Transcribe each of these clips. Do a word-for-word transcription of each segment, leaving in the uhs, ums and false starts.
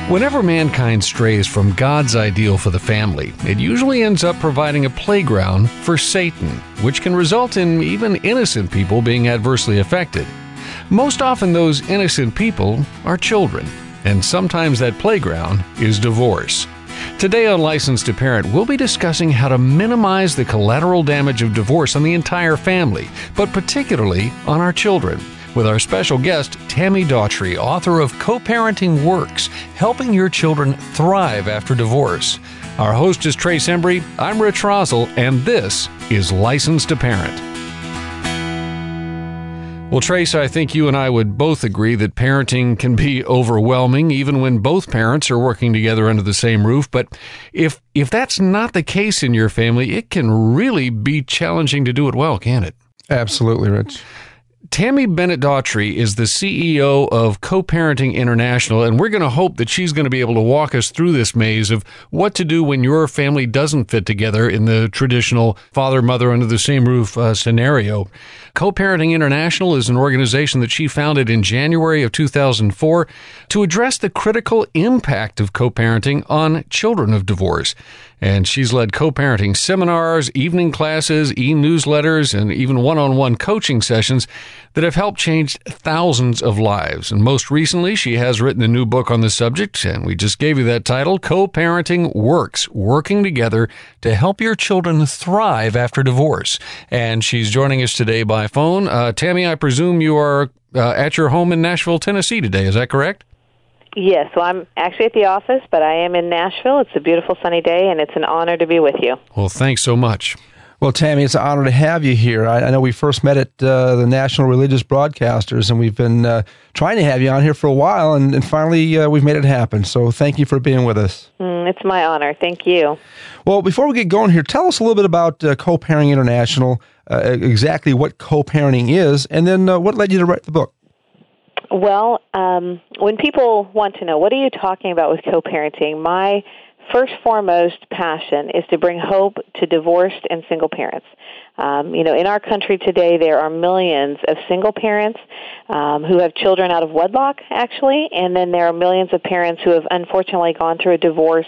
Whenever mankind strays from God's ideal for the family, it usually ends up providing a playground for Satan, which can result in even innocent people being adversely affected. Most often, those innocent people are children, and sometimes that playground is divorce. Today on Licensed to Parent, we'll be discussing how to minimize the collateral damage of divorce on the entire family, but particularly on our children, with our special guest, Tammy Daughtry, author of Co-Parenting Works, Helping Your Children Thrive After Divorce. Our host is Trace Embry, I'm Rich Rosell, and this is Licensed to Parent. Well, Trace, I think you and I would both agree that parenting can be overwhelming, even when both parents are working together under the same roof. But if if that's not the case in your family, it can really be challenging to do it well, can't it? Absolutely, Rich. Tammy Bennett Daughtry is the C E O of Co-Parenting International, and we're going to hope that she's going to be able to walk us through this maze of what to do when your family doesn't fit together in the traditional father-mother under the same roof uh, scenario. Co-Parenting International is an organization that she founded in January of two thousand four to address the critical impact of co-parenting on children of divorce. And she's led co-parenting seminars, evening classes, e-newsletters, and even one-on-one coaching sessions that have helped change thousands of lives. And most recently, she has written a new book on the subject, and we just gave you that title, Co-Parenting Works, Working Together to Help Your Children Thrive After Divorce. And she's joining us today by phone. Uh, Tammy, I presume you are uh, at your home in Nashville, Tennessee today. Is that correct? Yes, so I'm actually at the office, but I am in Nashville. It's a beautiful sunny day, and it's an honor to be with you. Well, thanks so much. Well, Tammy, it's an honor to have you here. I, I know we first met at uh, the National Religious Broadcasters, and we've been uh, trying to have you on here for a while, and, and finally uh, we've made it happen. So thank you for being with us. Mm, it's my honor. Thank you. Well, before we get going here, tell us a little bit about uh, Co-Parenting International, uh, exactly what co-parenting is, and then uh, what led you to write the book. Well, um, when people want to know, what are you talking about with co-parenting, my first foremost passion is to bring hope to divorced and single parents. Um, you know, in our country today, there are millions of single parents um, who have children out of wedlock, actually, and then there are millions of parents who have unfortunately gone through a divorce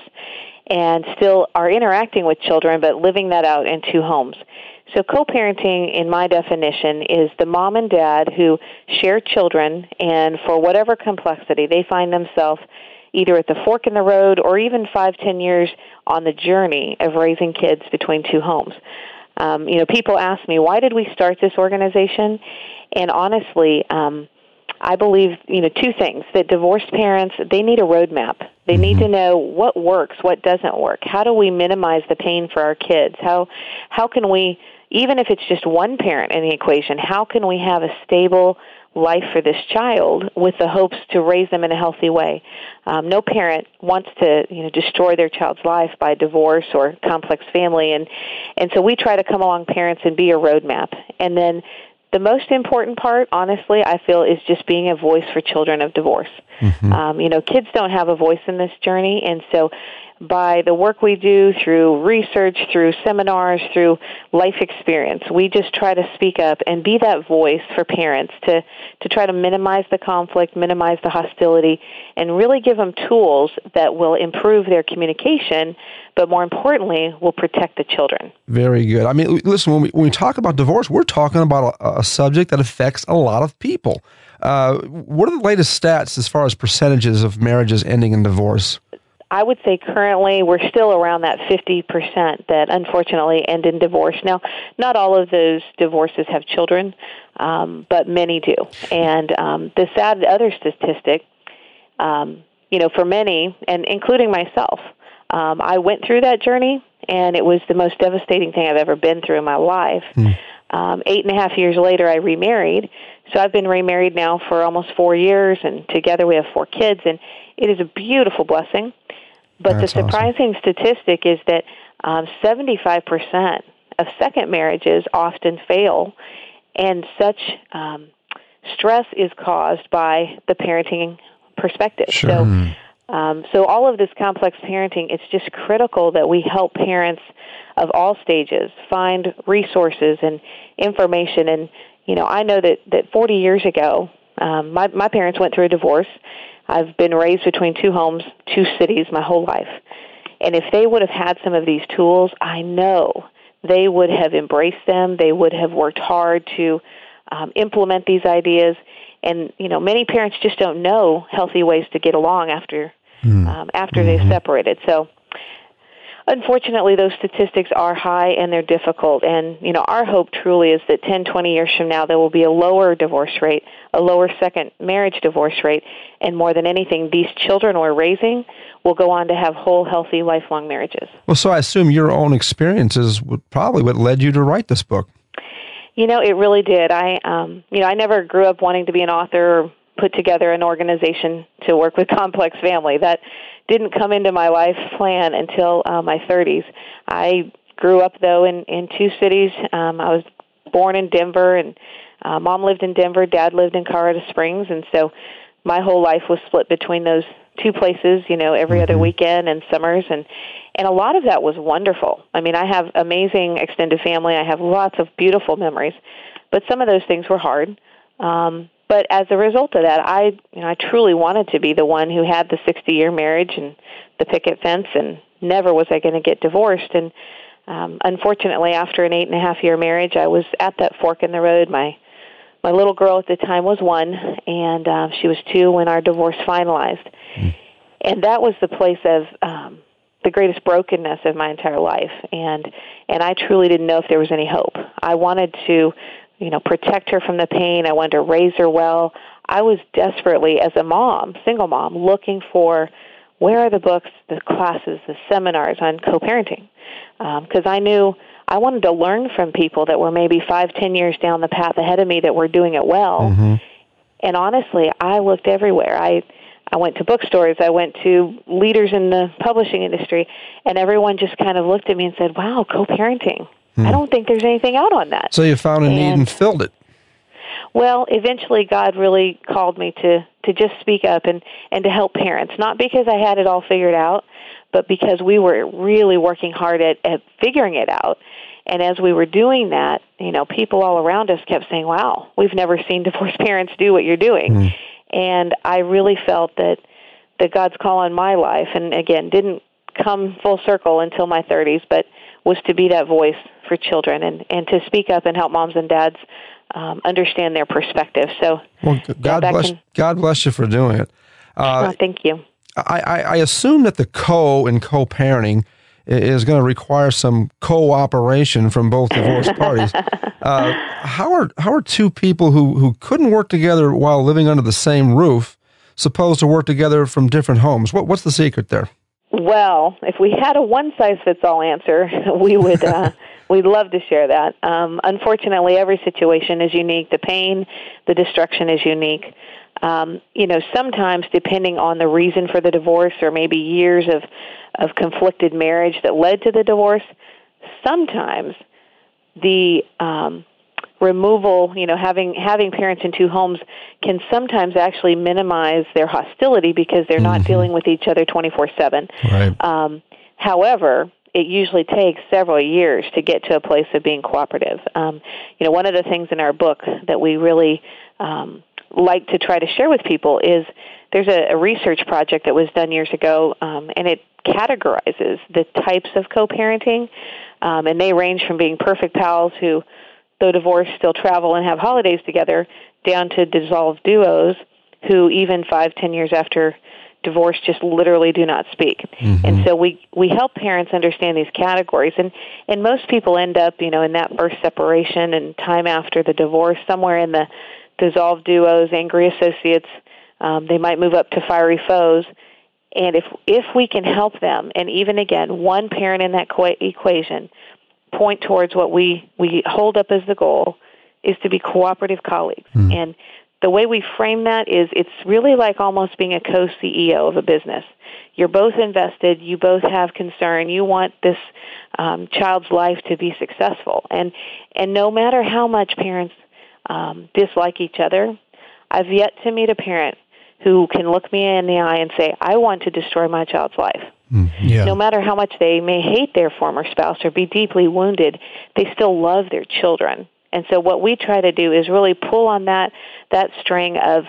and still are interacting with children, but living that out in two homes. So co-parenting, in my definition, is the mom and dad who share children, and for whatever complexity, they find themselves either at the fork in the road or even five, ten years on the journey of raising kids between two homes. Um, you know, people ask me, why did we start this organization? And honestly, um, I believe, you know, two things, that divorced parents, they need a roadmap. They need to know what works, what doesn't work. How do we minimize the pain for our kids? How how can we, even if it's just one parent in the equation, how can we have a stable life for this child with the hopes to raise them in a healthy way? Um, no parent wants to, you know, destroy their child's life by divorce or complex family, and and so we try to come along parents and be a roadmap. And then the most important part, honestly, I feel, is just being a voice for children of divorce. Mm-hmm. Um, you know, kids don't have a voice in this journey, and so by the work we do through research, through seminars, through life experience, we just try to speak up and be that voice for parents to, to try to minimize the conflict, minimize the hostility, and really give them tools that will improve their communication, but more importantly, will protect the children. Very good. I mean, listen, when we, when we talk about divorce, we're talking about a, a subject that affects a lot of people. Uh, what are the latest stats as far as percentages of marriages ending in divorce? I would say currently we're still around that fifty percent that unfortunately end in divorce. Now, not all of those divorces have children, um, but many do. And um, the sad other statistic, um, you know, for many, and including myself, um, I went through that journey, and it was the most devastating thing I've ever been through in my life. Mm. Um, eight and a half years later, I remarried. So I've been remarried now for almost four years, and together we have four kids, and it is a beautiful blessing. But That's the surprising awesome. statistic is that um, seventy-five percent of second marriages often fail, and such um, stress is caused by the parenting perspective. Sure. So, um, so all of this complex parenting, it's just critical that we help parents of all stages find resources and information. And, you know, I know that, that forty years ago, um, my, my parents went through a divorce. I've been raised between two homes, two cities my whole life. And if they would have had some of these tools, I know they would have embraced them. They would have worked hard to um, implement these ideas. And, you know, many parents just don't know healthy ways to get along after mm. um, after mm-hmm. they've separated. So, unfortunately, those statistics are high and they're difficult. And, you know, our hope truly is that ten, twenty years from now, there will be a lower divorce rate, a lower second marriage divorce rate, and more than anything, these children we're raising will go on to have whole, healthy, lifelong marriages. Well, so I assume your own experiences would probably what led you to write this book. You know, it really did. I, um, you know, I never grew up wanting to be an author or put together an organization to work with complex family. That didn't come into my life plan until uh, my thirties. I grew up, though, in, in two cities. Um, I was born in Denver, and uh, Mom lived in Denver, Dad lived in Colorado Springs, and so my whole life was split between those two places, you know, every mm-hmm. other weekend and summers, and and a lot of that was wonderful. I mean, I have amazing extended family. I have lots of beautiful memories, but some of those things were hard. Um, but as a result of that, I, you know, I truly wanted to be the one who had the sixty-year marriage and the picket fence, and never was I going to get divorced. And um, unfortunately, after an eight and a half year marriage, I was at that fork in the road. My my little girl at the time was one, and uh, she was two when our divorce finalized. Mm. And that was the place of um, the greatest brokenness of my entire life, and and I truly didn't know if there was any hope. I wanted to, you know, protect her from the pain. I wanted to raise her well. I was desperately, as a mom, single mom, looking for where are the books, the classes, the seminars on co-parenting, because um, I knew I wanted to learn from people that were maybe five, ten years down the path ahead of me that were doing it well. Mm-hmm. And honestly, I looked everywhere. I I went to bookstores. I went to leaders in the publishing industry, and everyone just kind of looked at me and said, wow, co-parenting. Hmm. I don't think there's anything out on that. So you found a and, need and filled it. Well, eventually God really called me to, to just speak up and, and to help parents, not because I had it all figured out, but because we were really working hard at, at figuring it out. And as we were doing that, you know, people all around us kept saying, wow, we've never seen divorced parents do what you're doing. Hmm. And I really felt that, that God's call on my life, and again, didn't come full circle until my thirties, but was to be that voice for children and, and to speak up and help moms and dads um, understand their perspective. So, well, God bless and, God bless you for doing it. Uh, oh, thank you. I, I, I assume that the co in co-parenting is going to require some cooperation from both divorced parties. Uh, how are how are two people who, who couldn't work together while living under the same roof supposed to work together from different homes? What what's the secret there? Well, if we had a one-size-fits-all answer, we would uh, we'd love to share that. Um, unfortunately, every situation is unique. The pain, the destruction is unique. Um, you know, sometimes depending on the reason for the divorce, or maybe years of of conflicted marriage that led to the divorce, sometimes the um, removal, you know, having having parents in two homes can sometimes actually minimize their hostility because they're mm-hmm. not dealing with each other twenty-four seven. Right. Um, however, it usually takes several years to get to a place of being cooperative. Um, you know, one of the things in our book that we really um, like to try to share with people is there's a, a research project that was done years ago, um, and it categorizes the types of co-parenting, um, and they range from being perfect pals who, though divorced, still travel and have holidays together, down to dissolved duos who, even five, ten years after divorce, just literally do not speak. Mm-hmm. And so we, we help parents understand these categories, and, and most people end up, you know, in that first separation and time after the divorce, somewhere in the dissolved duos, angry associates. Um, they might move up to fiery foes. And if if we can help them, and even again, one parent in that co- equation, point towards what we, we hold up as the goal, is to be cooperative colleagues. Mm. And the way we frame that is it's really like almost being a co-C E O of a business. You're both invested. You both have concern. You want this um, child's life to be successful. And, and no matter how much parents um, dislike each other, I've yet to meet a parent who can look me in the eye and say, I want to destroy my child's life. Mm, yeah. No matter how much they may hate their former spouse or be deeply wounded, they still love their children. And so what we try to do is really pull on that that string of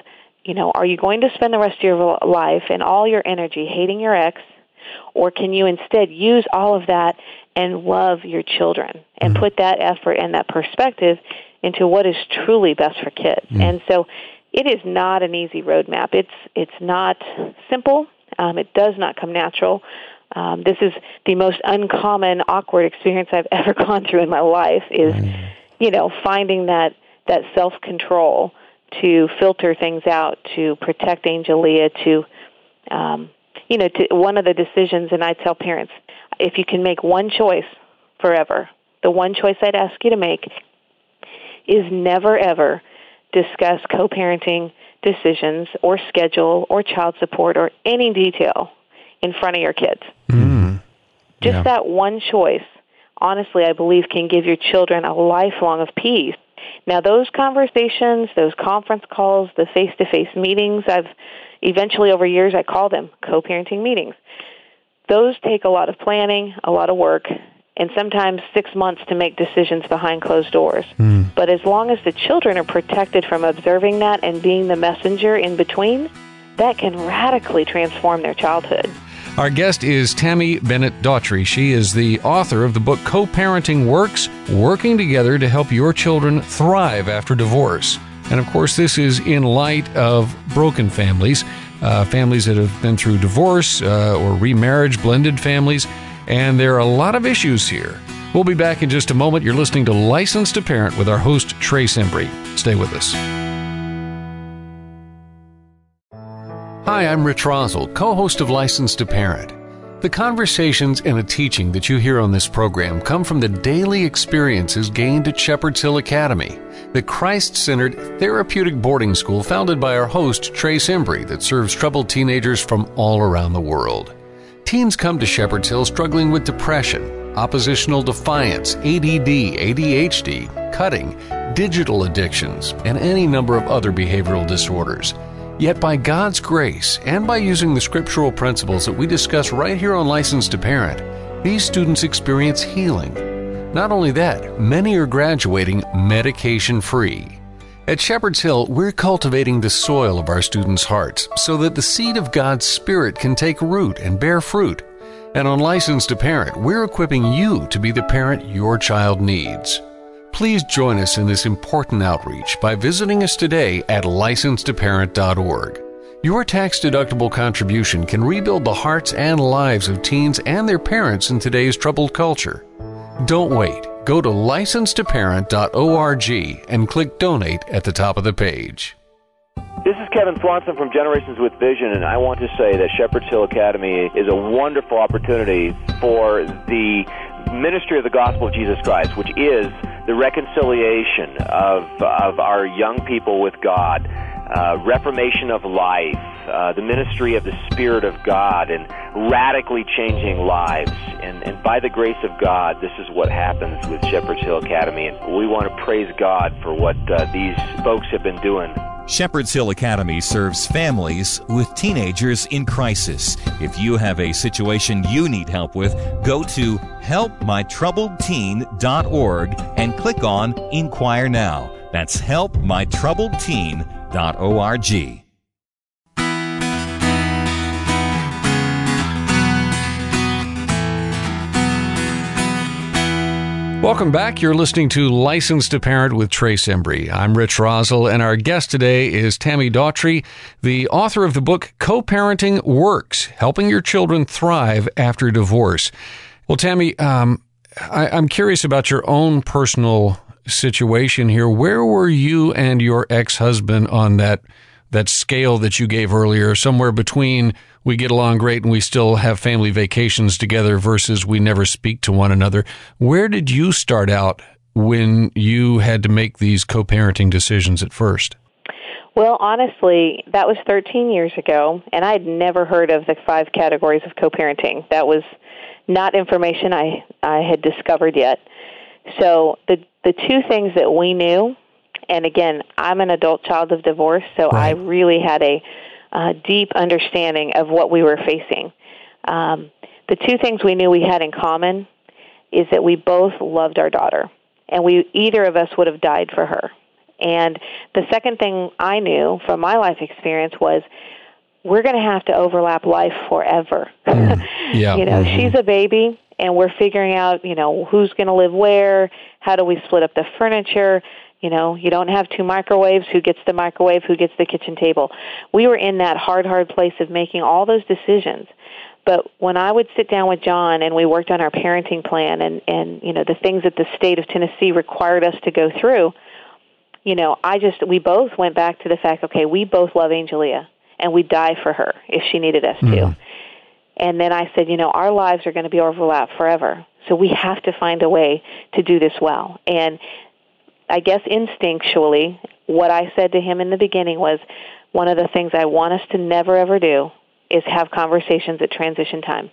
you know, are you going to spend the rest of your life and all your energy hating your ex, or can you instead use all of that and love your children and mm. put that effort and that perspective into what is truly best for kids? Mm. And so it is not an easy roadmap. It's it's not simple. Um, it does not come natural. Um, this is the most uncommon, awkward experience I've ever gone through in my life is, mm. you know, finding that, that self-control to filter things out, to protect Angelia, to, um, you know, to one of the decisions, and I tell parents, if you can make one choice forever, the one choice I'd ask you to make is never, ever discuss co-parenting decisions or schedule or child support or any detail in front of your kids. Mm. Just Yeah. that one choice, honestly, I believe can give your children a lifelong of peace. Now, those conversations, those conference calls, the face-to-face meetings, I've eventually over years, I call them co-parenting meetings. Those take a lot of planning, a lot of work, and sometimes six months to make decisions behind closed doors. Mm. But as long as the children are protected from observing that and being the messenger in between, that can radically transform their childhood. Our guest is Tammy Bennett Daughtry. She is the author of the book Co-Parenting Works, Working Together to Help Your Children Thrive After Divorce. And of course, this is in light of broken families, uh, families that have been through divorce uh, or remarriage, blended families, and there are a lot of issues here. We'll be back in just a moment. You're listening to Licensed to Parent with our host, Trace Embry. Stay with us. Hi, I'm Rich Rosell, co-host of Licensed to Parent. The conversations and the teaching that you hear on this program come from the daily experiences gained at Shepherd's Hill Academy, the Christ-centered therapeutic boarding school founded by our host, Trace Embry, that serves troubled teenagers from all around the world. Teens come to Shepherd's Hill struggling with depression, oppositional defiance, A D D, A D H D, cutting, digital addictions, and any number of other behavioral disorders. Yet by God's grace and by using the scriptural principles that we discuss right here on Licensed to Parent, these students experience healing. Not only that, many are graduating medication-free. At Shepherd's Hill, we're cultivating the soil of our students' hearts so that the seed of God's Spirit can take root and bear fruit. And on Licensed to Parent, we're equipping you to be the parent your child needs. Please join us in this important outreach by visiting us today at licensed to parent dot org. Your tax-deductible contribution can rebuild the hearts and lives of teens and their parents in today's troubled culture. Don't wait. Go to licensed to parent dot org and click Donate at the top of the page. This is Kevin Swanson from Generations with Vision, and I want to say that Shepherd's Hill Academy is a wonderful opportunity for the ministry of the gospel of Jesus Christ, which is the reconciliation of, of our young people with God, uh, reformation of life, uh, the ministry of the Spirit of God, and radically changing lives. And, and by the grace of God, this is what happens with Shepherd's Hill Academy, and we want to praise God for what uh, these folks have been doing. Shepherd's Hill Academy serves families with teenagers in crisis. If you have a situation you need help with, go to help my troubled teen dot org and click on Inquire Now. That's help my troubled teen dot org. Welcome back. You're listening to Licensed to Parent with Trace Embry. I'm Rich Rosell, and our guest today is Tammy Daughtry, the author of the book Co-Parenting Works, Helping Your Children Thrive After Divorce. Well, Tammy, um, I, I'm curious about your own personal situation here. Where were you and your ex-husband on that that scale that you gave earlier, somewhere between we get along great and we still have family vacations together versus we never speak to one another? Where did you start out when you had to make these co-parenting decisions at first? Well, honestly, that was thirteen years ago, and I had never heard of the five categories of co-parenting. That was not information I, I had discovered yet. So the the two things that we knew, and again, I'm an adult child of divorce, so right. I really had a uh, deep understanding of what we were facing. Um, the two things we knew we had in common is that we both loved our daughter, and we either of us would have died for her. And the second thing I knew from my life experience was we're going to have to overlap life forever. Mm. Yeah. You know, mm-hmm. she's a baby, and we're figuring out, you know, who's going to live where, how do we split up the furniture. You know, you don't have two microwaves, who gets the microwave, who gets the kitchen table. We were in that hard, hard place of making all those decisions. But when I would sit down with John and we worked on our parenting plan and, and, you know, the things that the state of Tennessee required us to go through, you know, I just, we both went back to the fact, okay, we both love Angelia, and we'd die for her if she needed us mm-hmm. to. And then I said, you know, our lives are going to be overlapped forever, so we have to find a way to do this well. And I guess instinctually, what I said to him in the beginning was, one of the things I want us to never, ever do is have conversations at transition time.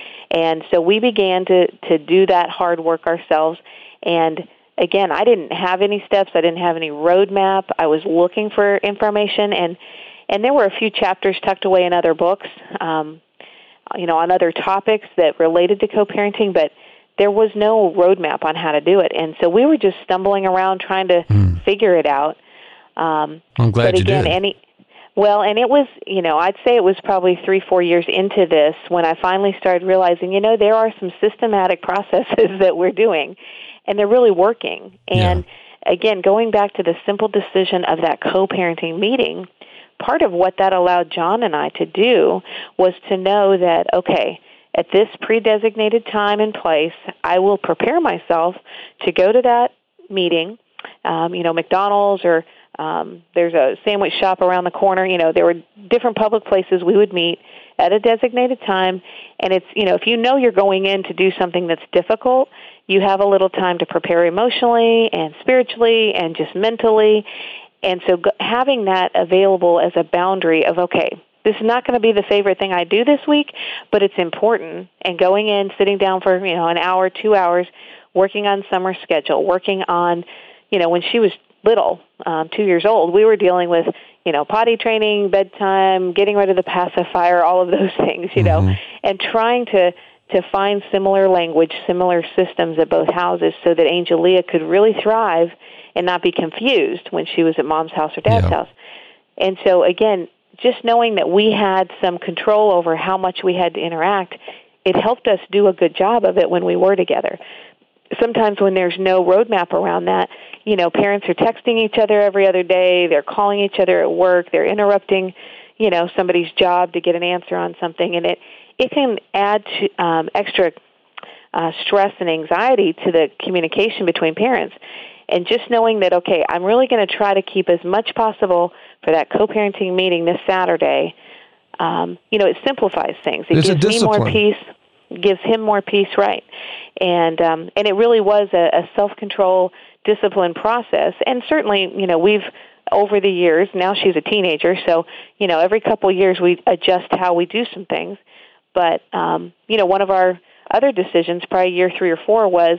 And so we began to, to do that hard work ourselves. And again, I didn't have any steps. I didn't have any roadmap. I was looking for information, and and there were a few chapters tucked away in other books, um, you know, on other topics that related to co-parenting, but there was no roadmap on how to do it. And so we were just stumbling around trying to mm. figure it out. Um, I'm glad but again, you did. Any, well, and it was, you know, I'd say it was probably three, four years into this when I finally started realizing, you know, there are some systematic processes that we're doing, and they're really working. And yeah. again, going back to the simple decision of that co-parenting meeting, part of what that allowed John and I to do was to know that, okay, at this pre-designated time and place, I will prepare myself to go to that meeting. Um, you know, McDonald's or um, there's a sandwich shop around the corner. You know, there were different public places we would meet at a designated time. And it's, you know, if you know you're going in to do something that's difficult, you have a little time to prepare emotionally and spiritually and just mentally. And so having that available as a boundary of, okay, this is not going to be the favorite thing I do this week, but it's important. And going in, sitting down for, you know, an hour, two hours, working on summer schedule, working on, you know, when she was little, um, two years old, we were dealing with, you know, potty training, bedtime, getting rid of the pacifier, all of those things, you mm-hmm. know, and trying to, to find similar language, similar systems at both houses so that Angelia could really thrive and not be confused when she was at mom's house or dad's yeah. house. And so, again, just knowing that we had some control over how much we had to interact, it helped us do a good job of it when we were together. Sometimes when there's no roadmap around that, you know, parents are texting each other every other day, they're calling each other at work, they're interrupting, you know, somebody's job to get an answer on something, and it, it can add to, um, extra uh, stress and anxiety to the communication between parents. And just knowing that, okay, I'm really going to try to keep as much possible for that co-parenting meeting this Saturday, um, you know, it simplifies things. It There's gives me more peace, gives him more peace, right. And um, and it really was a, a self-control, discipline process. And certainly, you know, we've, over the years, now she's a teenager, so, you know, every couple of years we adjust how we do some things. But, um, you know, one of our other decisions, probably year three or four, was,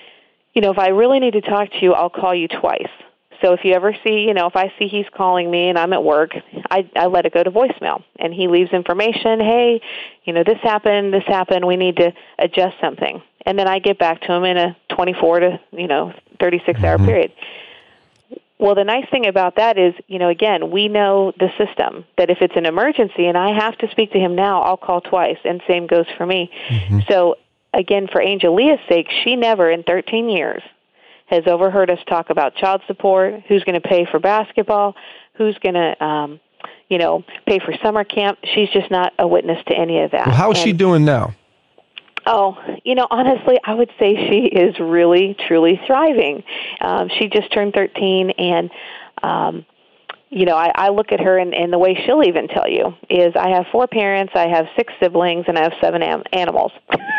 you know, if I really need to talk to you, I'll call you twice. So if you ever see, you know, if I see he's calling me and I'm at work, I, I let it go to voicemail. And he leaves information, hey, you know, this happened, this happened, we need to adjust something. And then I get back to him in a twenty-four to, you know, thirty-six hour mm-hmm. period. Well, the nice thing about that is, you know, again, we know the system, that if it's an emergency and I have to speak to him now, I'll call twice, and same goes for me. Mm-hmm. So, again, for Angelia's sake, she never in thirteen years has overheard us talk about child support, who's going to pay for basketball, who's going to, um, you know, pay for summer camp. She's just not a witness to any of that. Well, how is and, she doing now? Oh, you know, honestly, I would say she is really, truly thriving. Um, she just turned thirteen, and, um, you know, I, I look at her, and, and the way she'll even tell you is I have four parents, I have six siblings, and I have seven am- animals.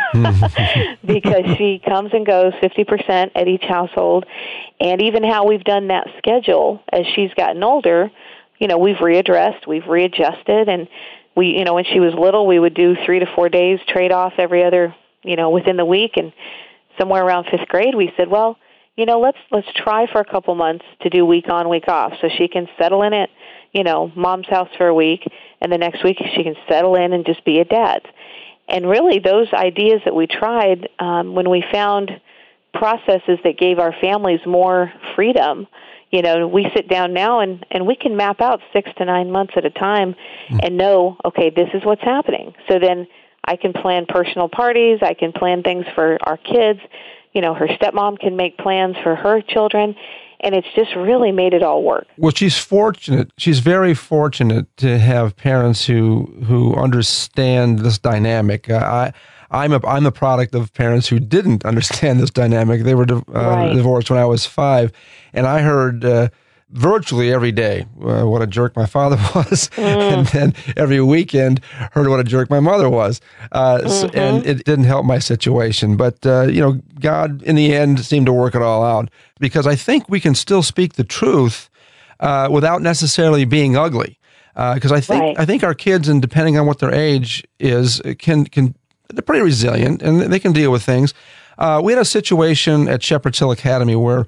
Because she comes and goes fifty percent at each household. And even how we've done that schedule as she's gotten older, you know, we've readdressed, we've readjusted, and we, you know, when she was little, we would do three to four days trade off every other, you know, within the week. And somewhere around fifth grade, we said, well, you know, let's let's try for a couple months to do week on, week off, so she can settle in at, you know, mom's house for a week, and the next week she can settle in and just be at dad's. And really, those ideas that we tried, um, when we found processes that gave our families more freedom, you know, we sit down now and, and we can map out six to nine months at a time and know, okay, this is what's happening. So then I can plan personal parties. I can plan things for our kids. You know, her stepmom can make plans for her children. And it's just really made it all work. Well, she's fortunate. She's very fortunate to have parents who who understand this dynamic. Uh, I, I'm a I'm a product of parents who didn't understand this dynamic. They were uh, right. divorced when I was five, and I heard uh, virtually every day uh, what a jerk my father was, mm. and then every weekend heard what a jerk my mother was. Uh, mm-hmm. so, and it didn't help my situation. But uh, you know, God in the end seemed to work it all out, because I think we can still speak the truth uh, without necessarily being ugly. Because uh, I think right. I think our kids, and depending on what their age is, can can they're pretty resilient and they can deal with things. Uh, we had a situation at Shepherd's Hill Academy where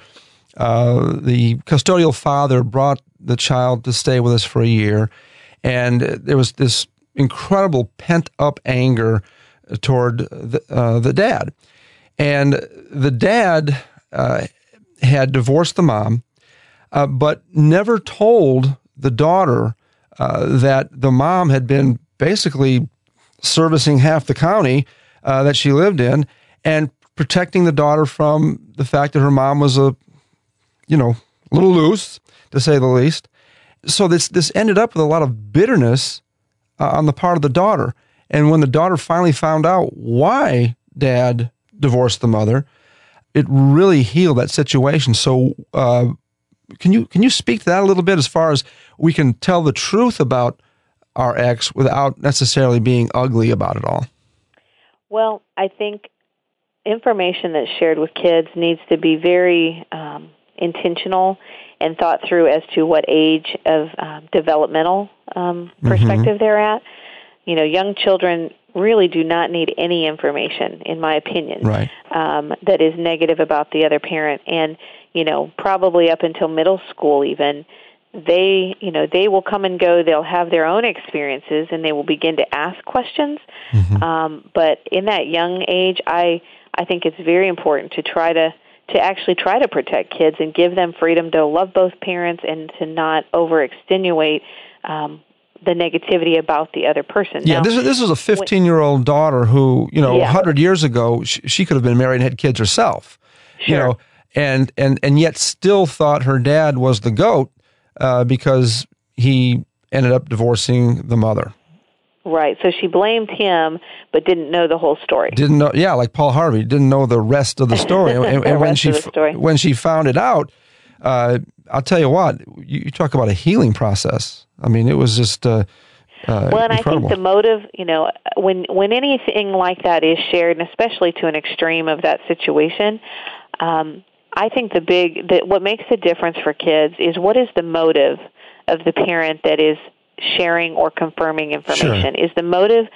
uh, the custodial father brought the child to stay with us for a year, and there was this incredible pent-up anger toward the, uh, the dad. And the dad uh, had divorced the mom, uh, but never told the daughter uh, that the mom had been basically servicing half the county uh, that she lived in and protecting the daughter from the fact that her mom was a, you know, a little loose, to say the least. So this this ended up with a lot of bitterness uh, on the part of the daughter. And when the daughter finally found out why dad divorced the mother, it really healed that situation. So uh, can you can you speak to that a little bit, as far as we can tell the truth about our ex without necessarily being ugly about it all? Well, I think information that's shared with kids needs to be very um, intentional and thought through as to what age of um, developmental um, perspective mm-hmm. they're at. You know, young children really do not need any information, in my opinion, right. um, that is negative about the other parent. And, you know, probably up until middle school even, they, you know, they will come and go. They'll have their own experiences, and they will begin to ask questions. Mm-hmm. Um, but in that young age, I, I think it's very important to try to, to actually try to protect kids and give them freedom to love both parents and to not over-extenuate um, the negativity about the other person. Yeah, now, this is this is a fifteen-year-old daughter who, you know, yeah. one hundred years ago, she, she could have been married and had kids herself. Sure. You know, and, and, and yet still thought her dad was the goat uh, because he ended up divorcing the mother. Right. So she blamed him, but didn't know the whole story. Didn't know, yeah, like Paul Harvey, didn't know the rest of the story. And, and, and when she when she found it out, uh, I'll tell you what, you, you talk about a healing process. I mean, it was just uh, uh, well, and incredible. I think the motive, you know, when when anything like that is shared, and especially to an extreme of that situation, um, I think the big that what makes the difference for kids is what is the motive of the parent that is sharing or confirming information. Sure. Is the motive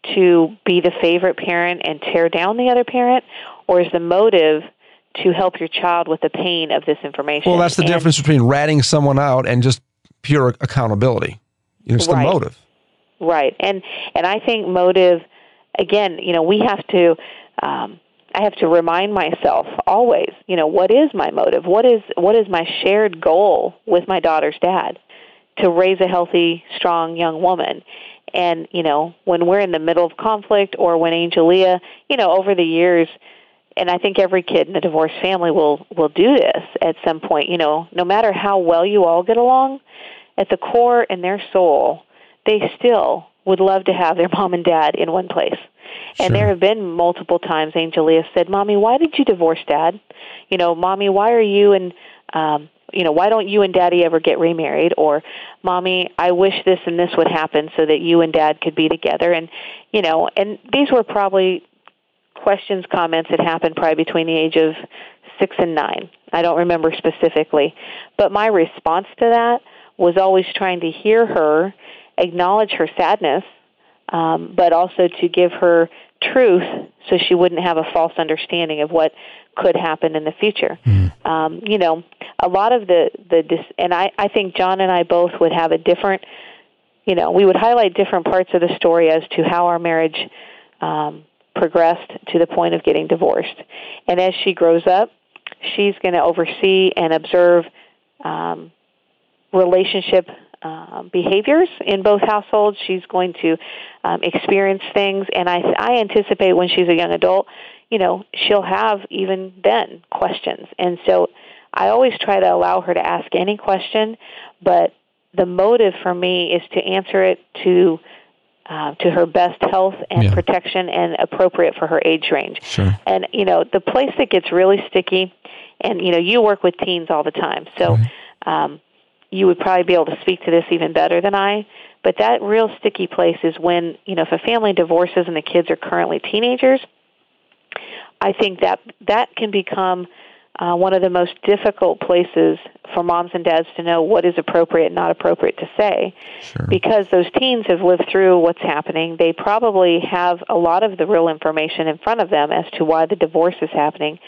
to be the favorite parent and tear down the other parent, or is the motive to help your child with the pain of this information? Well, that's the and, difference between ratting someone out and just pure accountability. You know, it's right. the motive. Right. And and I think motive, again, you know, we have to, um, I have to remind myself always, you know, what is my motive? What is what is my shared goal with my daughter's dad? To raise a healthy, strong young woman. And, you know, when we're in the middle of conflict, or when Angelia, you know, over the years, and I think every kid in a divorced family will, will do this at some point, you know, no matter how well you all get along, at the core in their soul, they still would love to have their mom and dad in one place. And Sure. there have been multiple times Angelia said, Mommy, why did you divorce Dad? You know, Mommy, why are you and, um, you know, why don't you and Daddy ever get remarried? Or, Mommy, I wish this and this would happen so that you and Dad could be together. And, you know, and these were probably questions, comments that happened probably between the age of six and nine. I don't remember specifically. But my response to that was always trying to hear her, acknowledge her sadness, um, but also to give her truth so she wouldn't have a false understanding of what could happen in the future. Mm. Um, you know, a lot of the, the dis- and I, I think John and I both would have a different, you know, we would highlight different parts of the story as to how our marriage um, progressed to the point of getting divorced. And as she grows up, she's going to oversee and observe um, relationship uh, behaviors in both households. She's going to um, experience things, and I, I anticipate when she's a young adult, you know, she'll have even then questions. And so I always try to allow her to ask any question, but the motive for me is to answer it to uh, to her best health and yeah. protection and appropriate for her age range. Sure. And, you know, the place that gets really sticky, and, you know, you work with teens all the time, so right. um, you would probably be able to speak to this even better than I, but that real sticky place is when, you know, if a family divorces and the kids are currently teenagers, I think that that can become uh, one of the most difficult places for moms and dads to know what is appropriate and not appropriate to say. Sure. Because those teens have lived through what's happening. They probably have a lot of the real information in front of them as to why the divorce is happening.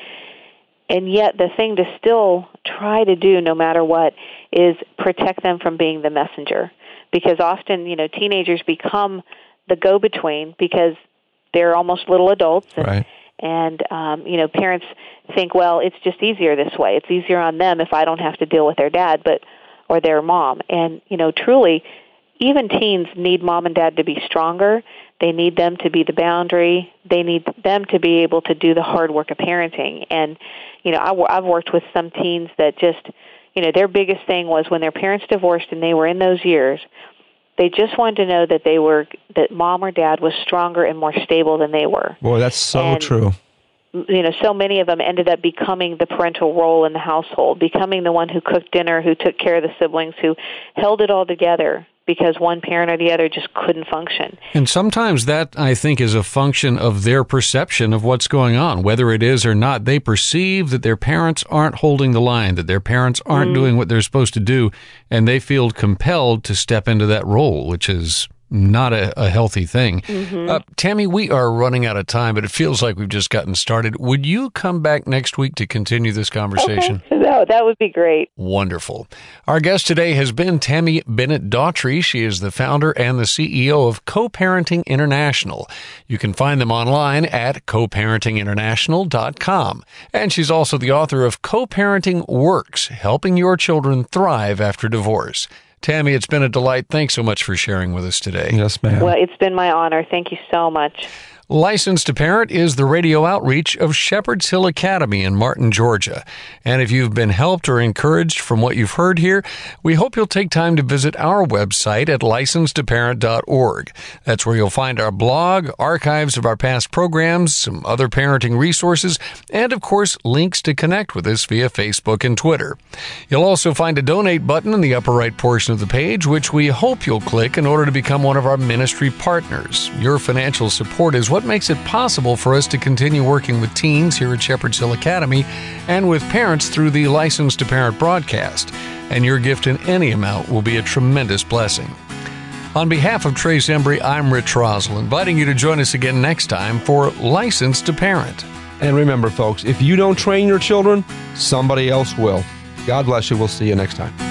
And yet the thing to still try to do, no matter what, is protect them from being the messenger. Because often, you know, teenagers become the go-between because they're almost little adults. And, right. And, um, you know, parents think, well, it's just easier this way. It's easier on them if I don't have to deal with their dad but or their mom. And, you know, truly, even teens need mom and dad to be stronger. They need them to be the boundary. They need them to be able to do the hard work of parenting. And, you know, I, I've worked with some teens that just, you know, their biggest thing was when their parents divorced and they were in those years, they just wanted to know that they were, that mom or dad was stronger and more stable than they were. Boy, that's so and, true. You know, so many of them ended up becoming the parental role in the household, becoming the one who cooked dinner, who took care of the siblings, who held it all together because one parent or the other just couldn't function. And sometimes that, I think, is a function of their perception of what's going on. Whether it is or not, they perceive that their parents aren't holding the line, that their parents aren't mm. doing what they're supposed to do, and they feel compelled to step into that role, which is not a, a healthy thing. Mm-hmm. Uh, Tammy, we are running out of time, but it feels like we've just gotten started. Would you come back next week to continue this conversation? Okay. No, that would be great. Wonderful. Our guest today has been Tammy Bennett Daughtry. She is the founder and the C E O of Co-Parenting International. You can find them online at co parenting international dot com. And she's also the author of Co-Parenting Works, Helping Your Children Thrive After Divorce. Tammy, it's been a delight. Thanks so much for sharing with us today. Yes, ma'am. Well, it's been my honor. Thank you so much. Licensed to Parent is the radio outreach of Shepherd's Hill Academy in Martin, Georgia. And if you've been helped or encouraged from what you've heard here, we hope you'll take time to visit our website at licensed to parent dot org. That's where you'll find our blog, archives of our past programs, some other parenting resources, and, of course, links to connect with us via Facebook and Twitter. You'll also find a donate button in the upper right portion of the page, which we hope you'll click in order to become one of our ministry partners. Your financial support is what What makes it possible for us to continue working with teens here at Shepherd's Hill Academy and with parents through the Licensed to Parent broadcast. And your gift in any amount will be a tremendous blessing. On behalf of Trace Embry, I'm Rich Rosell, inviting you to join us again next time for Licensed to Parent. And remember, folks, if you don't train your children, somebody else will. God bless you. We'll see you next time.